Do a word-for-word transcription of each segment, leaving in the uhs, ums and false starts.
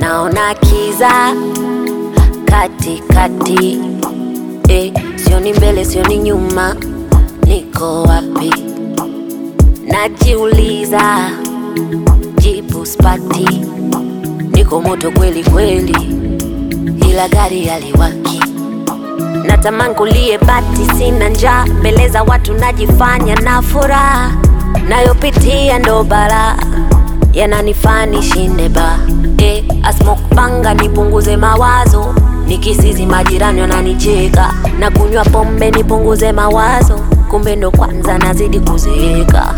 naona kiza kati kati, eh, sioni mbele sioni nyuma, niko wapi? Najiuliza, jibu spati, niko moto kweli kweli, ila gari haliwaki. Natamani kulie bati, sina njaa, mbele za watu najifanya na furaha, nayopitia ndo balaa, yananifani shinde ba. Eh, I smoke banga nipunguze mawazo, nikisizi majirani wananicheka, na kunywa pombe nipunguze mawazo, kumbe ndo kwanza nazidi kuzeeka.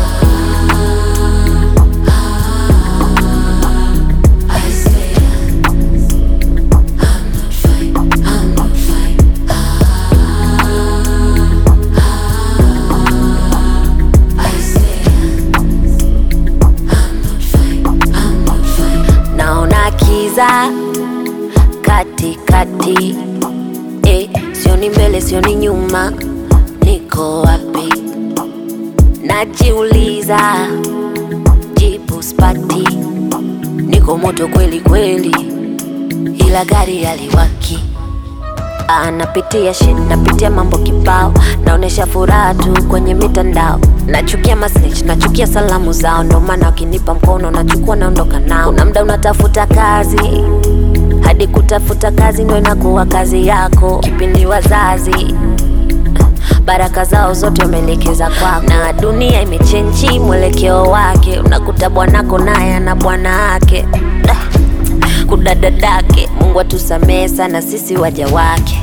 Naona kiza kati kati, eh, sioni mbele sioni nyuma, niko wapi? Najiuliza, jibu spati, niko moto kweli kweli, ila gari haliwaki. Ah, napitia shit, napitia mambo kibao, naonesha furaha tu kwenye mitandao, nachukia message, nachukia salamu zao, ndo maana wakinipa mkono nachukua naondoka nao. Kuna mda unatafuta kazi, hadi kutafuta kazi ndo inakuwa kazi yako. Kipindi wazazi baraka zao zote umeelekeza kwako, na dunia imechenji mwelekeo wake, unakuta bwanako naye ana bwana wake, kudadadake. Mungu atusamee sana sisi waja wake.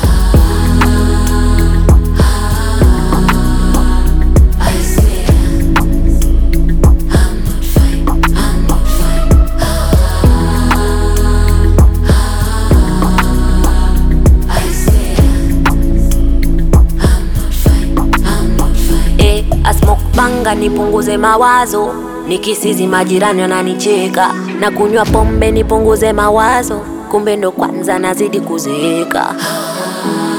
I smoke banga nipunguze mawazo, nikisizi majirani wananicheka, na kunywa pombe nipunguze mawazo, kumbe ndo kwanza nazidi kuzeeka.